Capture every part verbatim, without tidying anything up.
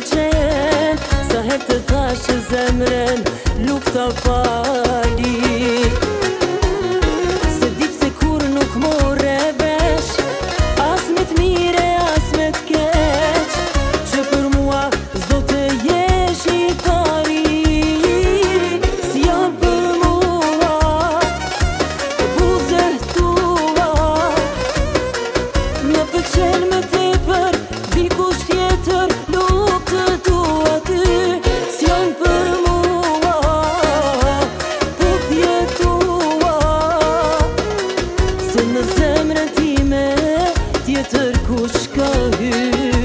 pëlqen. Sa her të thash që zemrën nuk ta fali, se dit se kur nuk more vesh, as me t'mire, as me t'keq, që për mua zdo të jesh i pari. Si janë për mua buzët tua, më pëlqen me tepër dikush tjetër, nuk të dua ty. Si janë për mua puthjet tua, se në zemrën time tjetër kush ka hy.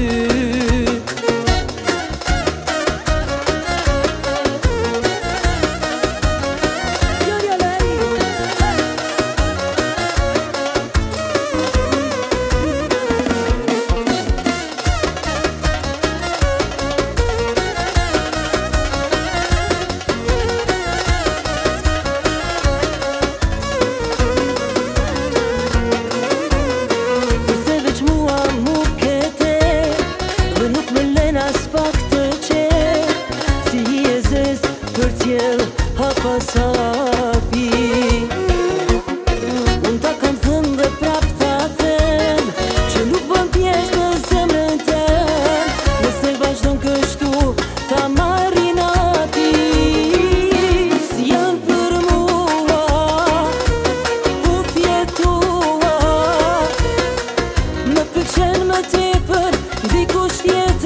Për t'jel hapa sapi, unë ta kam thënë dhe prap ta them, që nuk bën pjesë në zemrën tem, nëse vazhdon kështu ta marrin ati. Si janë për mua puthjet tua, më pëlqen më tepër dikush tjetër.